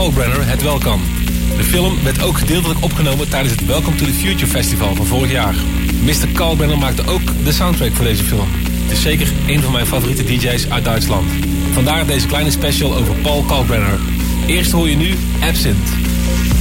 Kalkbrenner het wel kan. De film werd ook gedeeltelijk opgenomen tijdens het Welcome to the Future Festival van vorig jaar. Mr. Kalkbrenner maakte ook de soundtrack voor deze film. Het is zeker een van mijn favoriete DJ's uit Duitsland. Vandaar deze kleine special over Paul Kalkbrenner. Eerst hoor je nu Absinthe.